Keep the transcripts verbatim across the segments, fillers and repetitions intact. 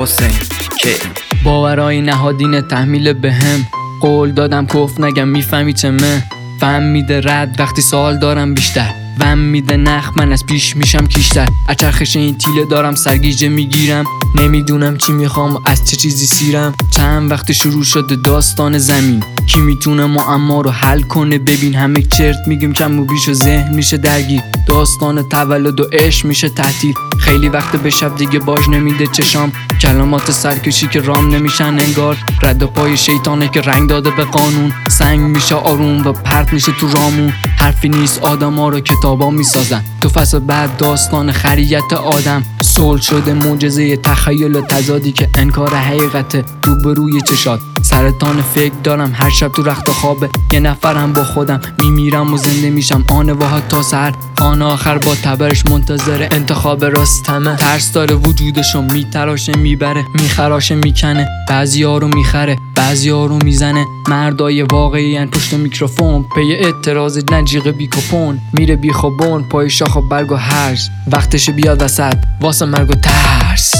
حسین که باورای نهادین تحمیل بهم، قول دادم کف نگم میفهمی چه مه. فهم میده رد وقتی سوال دارم بیشتر، وم میده نخ من از پیش میشم کیشتر. از چرخش این تیله دارم سرگیجه میگیرم، نمیدونم چی میخوام و از چه چیزی سیرم. چند وقت شروع شده داستان زمین، کی میتونه معما رو حل کنه؟ ببین همه چرت میگیم کم و بیش و ذهن میشه درگیر. داستان تولد و عشق میشه تعطیل، خیلی وقت به شب دیگه باج نمیده چشام. کلمات سرکشی که رام نمیشن انگار، رد پای شیطانه که رنگ داده به قانون. سنگ میشه آروم و پرت میشه تو رامون، حرفی نیست آدما رو کتابا میسازن. تو فصل بعد داستان خریت آدم، صلح شده معجزه تخیل و تضادی که انکار حقیقت روبروی چشات. سرطان فکر دارم هر شب تو رخت خوابه، یه نفرم با خودم میمیرم و زنده میشم آن واحد تا سر. آن آخر با تبرش منتظر انتخاب راستمه، ترس داره وجودشو میتراشه میبره میخراشه میکنه. بعضی ها رو میخره بعضی ها رو میزنه، مردای واقعی ان پشت میکروفون. پی اعتراض نجیق بی کپون، میره بی خوبون پای شاخ و برگ و هرز. وقتش بیاد وسط واسه مرگ و ترس.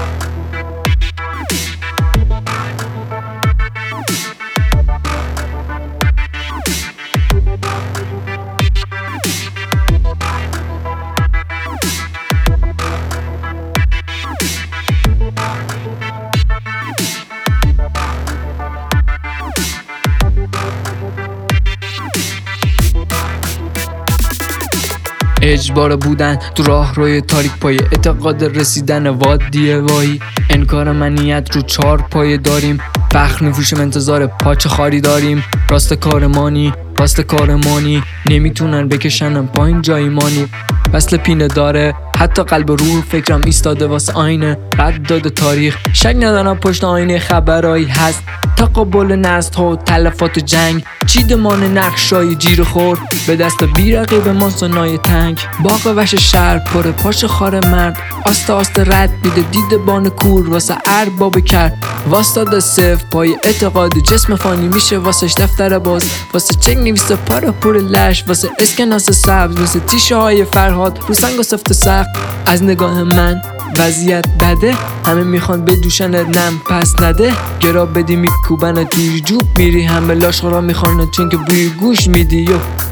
اجبار بودن تو راه روی تاریک پای اعتقاد رسیدن وادیه وایی. انکار منیت رو چار پایه داریم، فخر میفروشیم انتظار پاچه خاری داریم. راست کارمانی راست کارمانی، نمیتونن بکشنم پایین جایمانی. وصل پینه داره حتی قلب و روح، فکرم ایستاده واسه آینه رد داده تاریخ. شک ندارم پشت آینه خبرایی هست، تقابل نسل ها و تلفات جنگ. چیدمان نقشای جیر خورد به دست بی رقیب ما سنای تنگ. باغ وش شهر پر پاش خار مرد، آسته آسته رد میده دید بان کور واسه ارباب کرد. واسطاد صف پای اعتقاد جسم فانی میشه واسش دفتر باز. واسه چنگ نویسه پارا پر لش، واسه اسکناس سبز، واسه تیشه های فرهاد رو سنگ و سفت سخت. از نگاه من وضعیت بده، همه میخوان بدوشن نم پس نده. گرا بدی میکوبن توی جوب میری، همه لاشخورا میخوان چون که بوی گوش میدی.